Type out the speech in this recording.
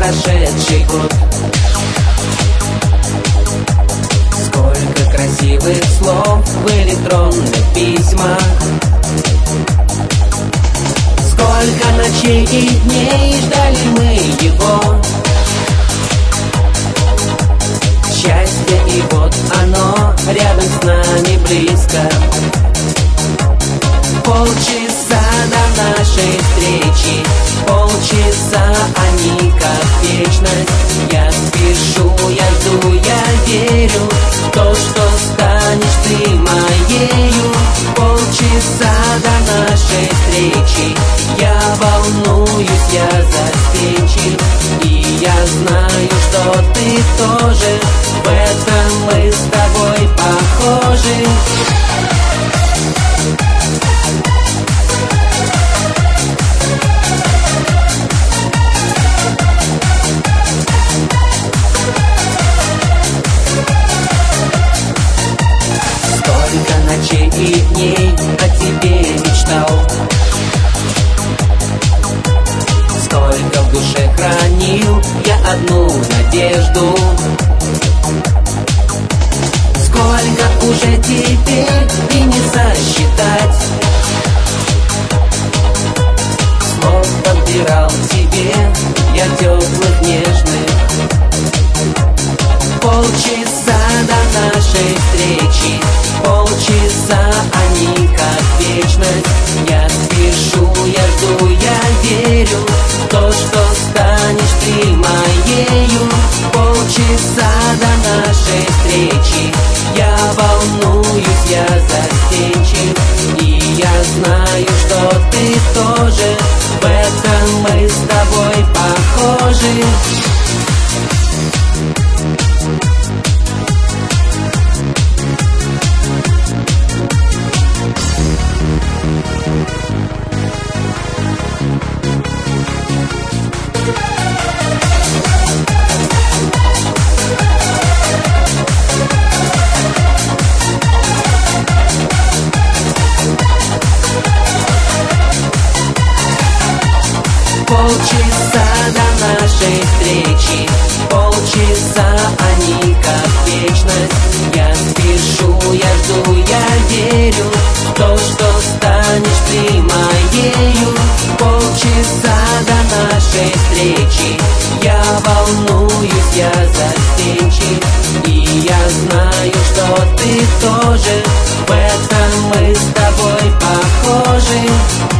прошедший год. Сколько красивых слов в электронных письмах, сколько ночей и дней ждали мы его. Счастье, и вот оно рядом с нами близко. Полчаса до нашей встречи, полчаса, они как вечность. Я спешу, я жду, я верю в то, что станешь ты моею. Полчаса до нашей встречи, я волнуюсь, я застенчив, и я знаю, что ты тоже. В этом мы с тобой похожи. Сколько ночей и дней о тебе мечтал, сколько в душе хранил я одну надежду. Сколько уже теперь и не сосчитать слов подбирал тебе я теплых, нежных. Полчаса до нашей встречи, полчаса, они как вечность. Я спешу, я жду, я верю в то, что станешь ты моею. Полчаса до нашей встречи, я волнуюсь, я застенчив, и я знаю, что ты тоже. В этом мы с тобой похожи. Полчаса до нашей встречи, полчаса, они как вечность. Я спешу, я жду, я верю в то, что станешь ты моею. Полчаса до нашей встречи, я волнуюсь, я застенчив, и я знаю, что ты тоже. В этом мы с тобой похожи.